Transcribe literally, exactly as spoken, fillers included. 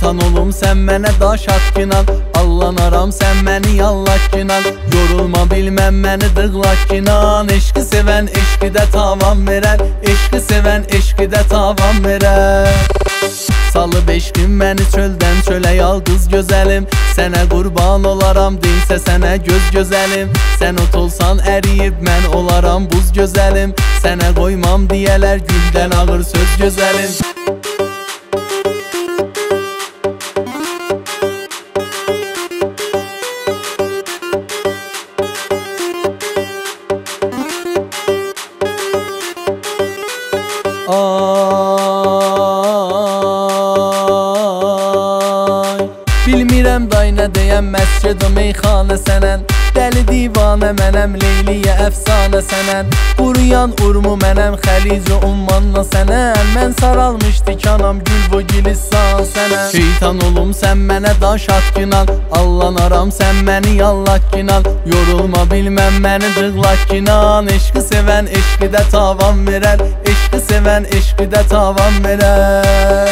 Şeytan olum sən mənə daş atqinan, allanaram sən məni yallaqqinan. Yorulma bilməm məni dığlaqqinan, eşqi sevən eşqidə tavan verər, eşqi sevən eşqidə tavan verər. Salıb eşqim məni çöldən çölə yalqız gözəlim, sənə qurban olaram deyilsə sənə göz gözəlim. Sən ot olsan əriyib mən olaram buz gözəlim, sənə qoymam deyələr güldən ağır söz gözəlim. Bilmirəm day nə deyəm, məscid-i meyxanə sənən, dəli divanə mənəm, leyliyə əfsanə sənən. Quruyan urmu mənəm, xəlic-i ummanla sənən, mən saralmış tikanam, gül bu gülistan sənən. Şeytan olum sən mənə daş atqinan, allanaram sən məni yallaqqinan. Yorulma bilməm məni dığlaqqinan, eşqi sevən eşqidə tavan verər, eşqi sevən eşqidə tavan verər.